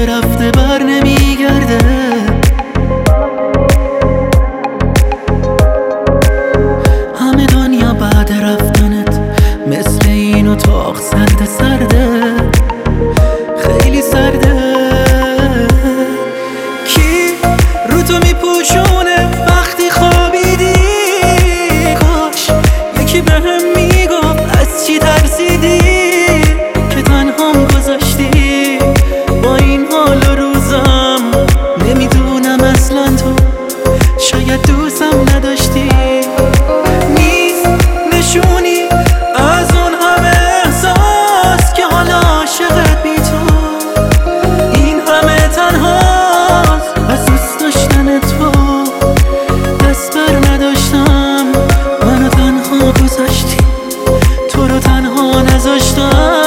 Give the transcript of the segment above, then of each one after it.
که رفته بر نمیگرده. همه دنیا بعد رفتنت مثل این اتاق سرده سرده، خیلی سرده. کی رو تو میپوشونه وقتی خوابیدی؟ کاش یکی بهم میگفت از چی ترسیدی که تنهام گذاشتی با این حال و روزم. نمیدونم اصلا تو شاید دوستم نداشتی. نیست نشونی از اون همه احساس که حالا عاشقت بی تو. این همه تنهاست از دوست داشتن تو. دست بر نداشتم منو تنها گذاشتی، تو رو تنها نذاشتم.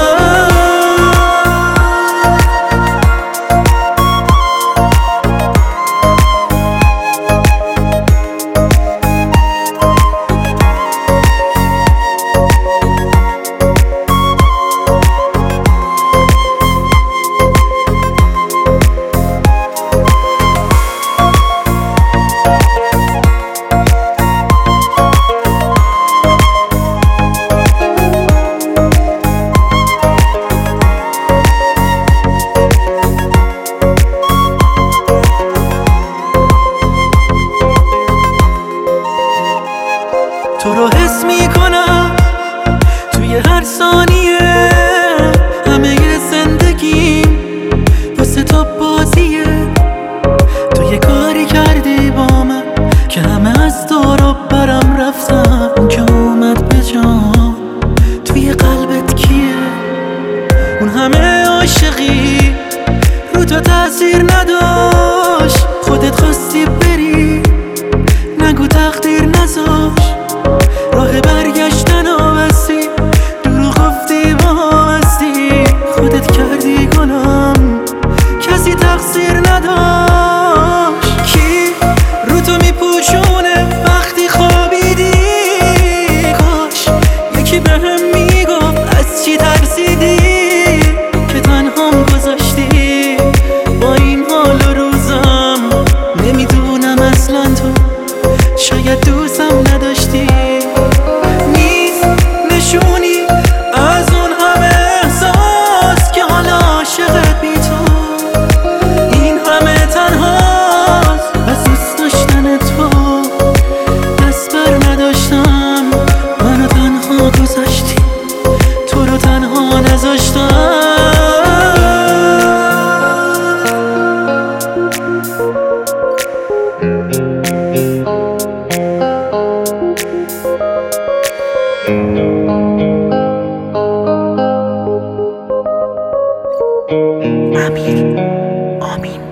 تو رو حس میکنم توی هر ثانیه، همه زندگیم واسه تو بازیه. تو یه کاری کردی با من که همه از دور و برم رفتن. اون که اومد به جان توی قلبت کیه؟ اون همه عاشقی رو تو تاثیر نداشت. خودت خواستی بری نگو تقدیر نذاشت. راه برگشتن و بستی دروغ گفتی وابستی. خودت کردی گناهم کسی تقصیر نداشت. کی رو تو میپوشونه وقتی خوابیدی؟ کاش یکی بهم میگفت از چی ترسیدی که تنهام گذاشتی با این حال و روزم. نمیدونم اصلا تو شاید دوستم نداشتی. نشونی از اون همه احساس که حالا عاشقت بی تو. این همه تنهاست از دوست داشتن تو. دست بر نداشتم منو تنها گذاشتی، تو رو تنها نذاشتم. امیر آمین.